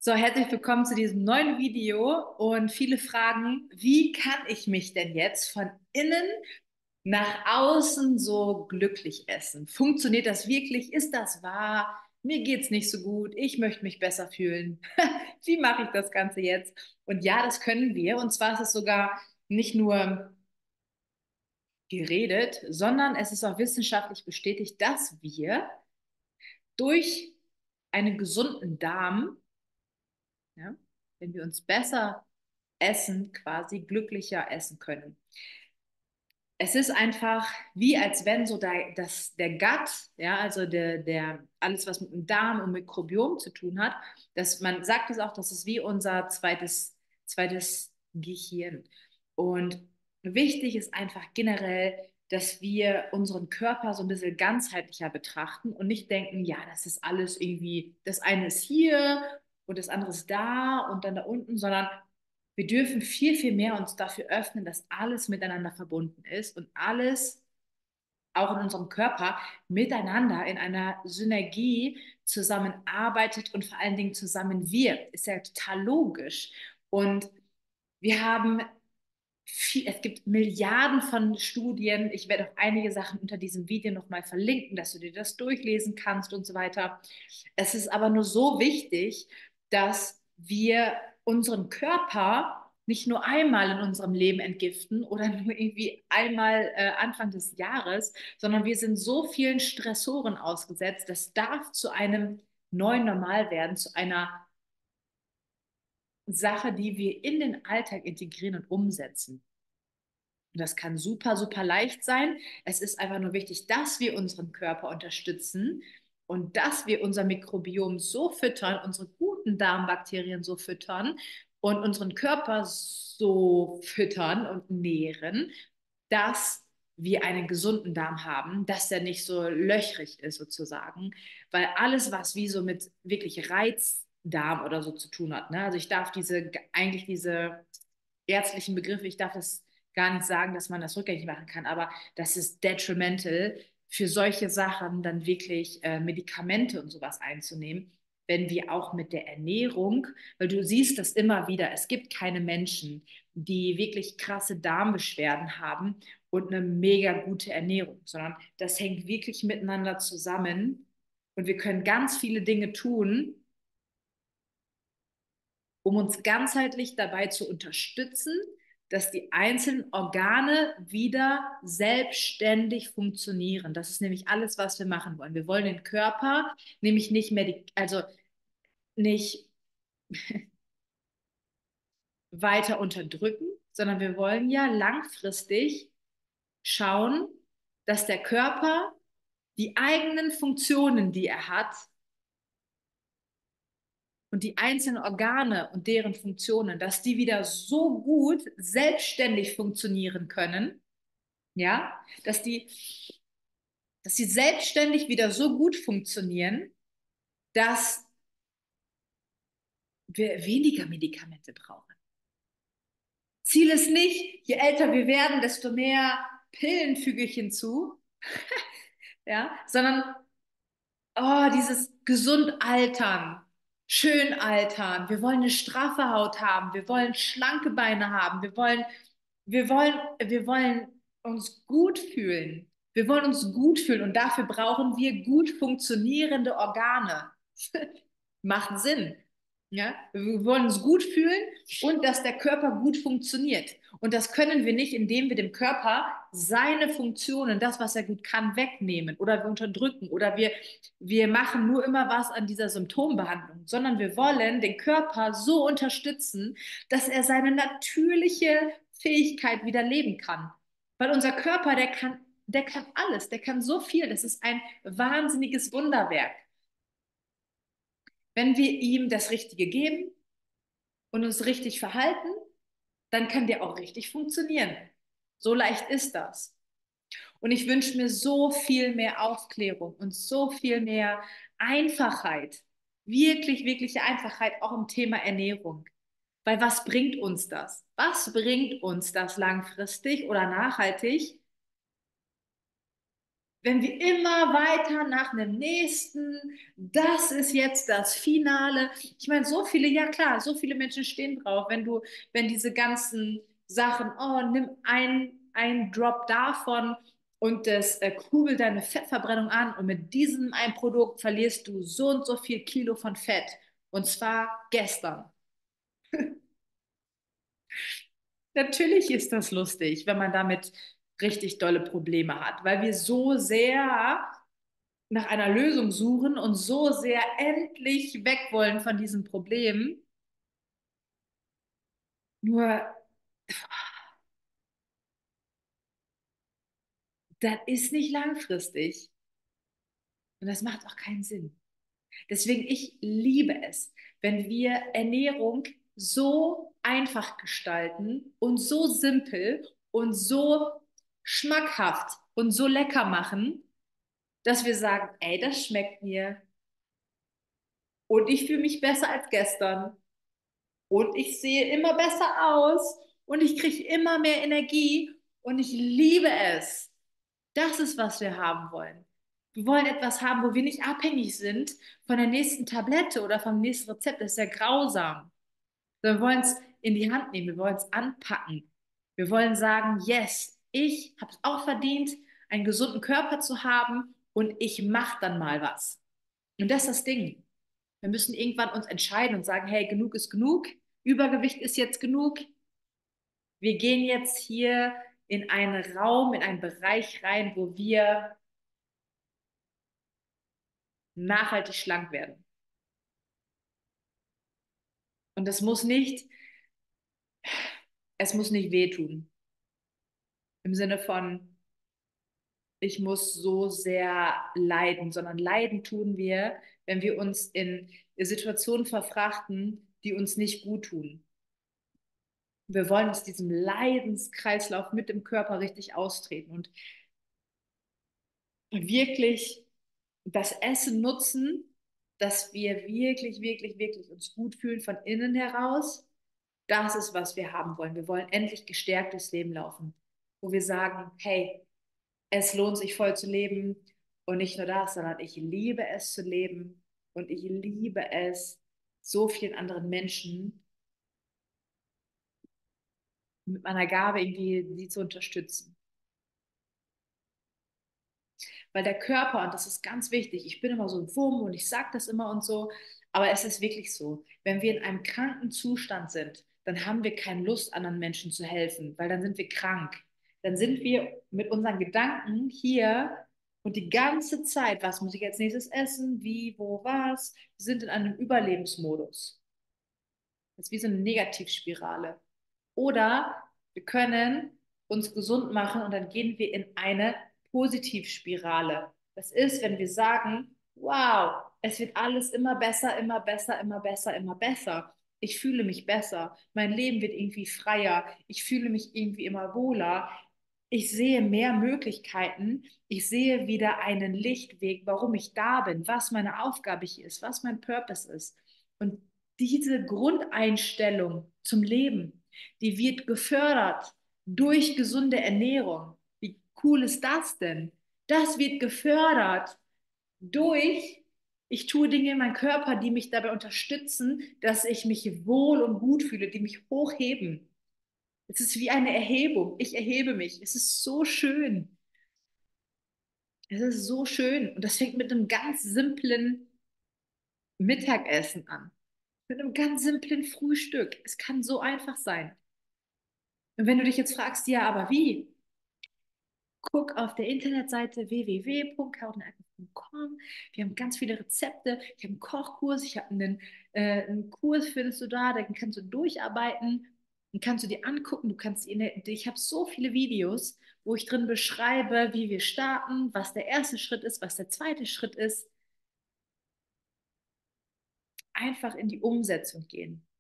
So, herzlich willkommen zu diesem neuen Video und viele fragen, wie kann ich mich denn jetzt von innen nach außen so glücklich essen? Funktioniert das wirklich? Ist das wahr? Mir geht's nicht so gut. Ich möchte mich besser fühlen. Wie mache ich das Ganze jetzt? Und ja, das können wir. Und zwar ist es sogar nicht nur geredet, sondern es ist auch wissenschaftlich bestätigt, dass wir durch einen gesunden Darm, ja, wenn wir uns besser essen, quasi glücklicher essen können. Es ist einfach wie, als wenn so der Gut, ja, also alles, was mit dem Darm und Mikrobiom zu tun hat, dass man sagt es auch, das ist wie unser zweites Gehirn. Und wichtig ist einfach generell, dass wir unseren Körper so ein bisschen ganzheitlicher betrachten und nicht denken, ja, das ist alles irgendwie, das eine ist hier und das andere ist da und dann da unten, sondern wir dürfen viel, viel mehr uns dafür öffnen, dass alles miteinander verbunden ist und alles auch in unserem Körper miteinander in einer Synergie zusammenarbeitet und vor allen Dingen zusammen wirkt. Ist ja total logisch. Und wir haben es gibt Milliarden von Studien. Ich werde auch einige Sachen unter diesem Video nochmal verlinken, dass du dir das durchlesen kannst und so weiter. Es ist aber nur so wichtig, dass wir unseren Körper nicht nur einmal in unserem Leben entgiften oder nur irgendwie einmal Anfang des Jahres, sondern wir sind so vielen Stressoren ausgesetzt. Das darf zu einem neuen Normal werden, zu einer Sache, die wir in den Alltag integrieren und umsetzen. Und das kann super, super leicht sein. Es ist einfach nur wichtig, dass wir unseren Körper unterstützen und dass wir unser Mikrobiom so füttern, unsere guten Darmbakterien so füttern und unseren Körper so füttern und nähren, dass wir einen gesunden Darm haben, dass der nicht so löchrig ist sozusagen, weil alles, was wie so mit wirklich Reizdarm oder so zu tun hat, ne? Also ich darf eigentlich diese ärztlichen Begriffe, ich darf das gar nicht sagen, dass man das rückgängig machen kann, aber das ist detrimental für solche Sachen, dann wirklich Medikamente und sowas einzunehmen, wenn wir auch mit der Ernährung, weil du siehst das immer wieder, es gibt keine Menschen, die wirklich krasse Darmbeschwerden haben und eine mega gute Ernährung, sondern das hängt wirklich miteinander zusammen und wir können ganz viele Dinge tun, um uns ganzheitlich dabei zu unterstützen, dass die einzelnen Organe wieder selbstständig funktionieren. Das ist nämlich alles, was wir machen wollen. Wir wollen den Körper nämlich nicht mehr, also nicht weiter unterdrücken, sondern wir wollen ja langfristig schauen, dass der Körper die eigenen Funktionen, die er hat, und die einzelnen Organe und deren Funktionen, dass die wieder so gut selbstständig funktionieren können, ja, dass die selbstständig wieder so gut funktionieren, dass wir weniger Medikamente brauchen. Ziel ist nicht, je älter wir werden, desto mehr Pillen füge ich hinzu, ja, sondern dieses gesund altern, schön altern. Wir wollen eine straffe Haut haben. Wir wollen schlanke Beine haben. Wir wollen uns gut fühlen. Wir wollen uns gut fühlen und dafür brauchen wir gut funktionierende Organe. Macht Sinn. Ja? Wir wollen uns gut fühlen und dass der Körper gut funktioniert. Und das können wir nicht, indem wir dem Körper seine Funktionen, das, was er gut kann, wegnehmen oder wir unterdrücken oder wir machen nur immer was an dieser Symptombehandlung, sondern wir wollen den Körper so unterstützen, dass er seine natürliche Fähigkeit wieder leben kann. Weil unser Körper, der kann alles, der kann so viel. Das ist ein wahnsinniges Wunderwerk. Wenn wir ihm das Richtige geben und uns richtig verhalten, dann kann der auch richtig funktionieren. So leicht ist das. Und ich wünsche mir so viel mehr Aufklärung und so viel mehr Einfachheit. Wirklich, wirkliche Einfachheit auch im Thema Ernährung. Weil was bringt uns das? Was bringt uns das langfristig oder nachhaltig, wenn wir immer weiter nach einem nächsten, das ist jetzt das Finale. Ich meine, so viele, ja klar, so viele Menschen stehen drauf, wenn diese ganzen Sachen, oh, nimm ein Drop davon und das kurbelt deine Fettverbrennung an und mit diesem ein Produkt verlierst du so und so viel Kilo von Fett. Und zwar gestern. Natürlich ist das lustig, wenn man damit richtig dolle Probleme hat, weil wir so sehr nach einer Lösung suchen und so sehr endlich weg wollen von diesem Problem. Nur, das ist nicht langfristig und das macht auch keinen Sinn. Deswegen, ich liebe es, wenn wir Ernährung so einfach gestalten und so simpel und so schmackhaft und so lecker machen, dass wir sagen, ey, das schmeckt mir und ich fühle mich besser als gestern und ich sehe immer besser aus und ich kriege immer mehr Energie und ich liebe es. Das ist, was wir haben wollen. Wir wollen etwas haben, wo wir nicht abhängig sind von der nächsten Tablette oder vom nächsten Rezept. Das ist ja grausam. Wir wollen es in die Hand nehmen, wir wollen es anpacken. Wir wollen sagen, yes, ich habe es auch verdient, einen gesunden Körper zu haben und ich mache dann mal was. Und das ist das Ding. Wir müssen irgendwann uns entscheiden und sagen, hey, genug ist genug, Übergewicht ist jetzt genug. Wir gehen jetzt hier in einen Raum, in einen Bereich rein, wo wir nachhaltig schlank werden. Und es muss nicht wehtun. Im Sinne von, ich muss so sehr leiden, sondern leiden tun wir, wenn wir uns in Situationen verfrachten, die uns nicht gut tun. Wir wollen aus diesem Leidenskreislauf mit dem Körper richtig austreten und wirklich das Essen nutzen, dass wir wirklich, wirklich, wirklich uns gut fühlen von innen heraus. Das ist, was wir haben wollen. Wir wollen endlich gestärkt durchs Leben laufen, wo wir sagen, hey, es lohnt sich voll zu leben und nicht nur das, sondern ich liebe es zu leben und ich liebe es, so vielen anderen Menschen mit meiner Gabe irgendwie sie zu unterstützen. Weil der Körper, und das ist ganz wichtig, ich bin immer so ein Wurm und ich sage das immer und so, aber es ist wirklich so, wenn wir in einem kranken Zustand sind, dann haben wir keine Lust, anderen Menschen zu helfen, weil dann sind wir krank. Dann sind wir mit unseren Gedanken hier und die ganze Zeit, was muss ich als nächstes essen, wie, wo, was, wir sind in einem Überlebensmodus. Das ist wie so eine Negativspirale. Oder wir können uns gesund machen und dann gehen wir in eine Positivspirale. Das ist, wenn wir sagen, wow, es wird alles immer besser, immer besser, immer besser, immer besser. Ich fühle mich besser. Mein Leben wird irgendwie freier. Ich fühle mich irgendwie immer wohler. Ich sehe mehr Möglichkeiten. Ich sehe wieder einen Lichtweg, warum ich da bin, was meine Aufgabe hier ist, was mein Purpose ist. Und diese Grundeinstellung zum Leben, die wird gefördert durch gesunde Ernährung. Wie cool ist das denn? Das wird gefördert durch, ich tue Dinge in meinem Körper, die mich dabei unterstützen, dass ich mich wohl und gut fühle, die mich hochheben. Es ist wie eine Erhebung. Ich erhebe mich. Es ist so schön. Es ist so schön. Und das fängt mit einem ganz simplen Mittagessen an. Mit einem ganz simplen Frühstück. Es kann so einfach sein. Und wenn du dich jetzt fragst, ja, aber wie? Guck auf der Internetseite www.carolinackens.com. Wir haben ganz viele Rezepte. Ich habe einen Kochkurs, ich habe einen Kurs, findest du da, den kannst du durcharbeiten, den kannst du dir angucken. Ich habe so viele Videos, wo ich drin beschreibe, wie wir starten, was der erste Schritt ist, was der zweite Schritt ist. Einfach in die Umsetzung gehen.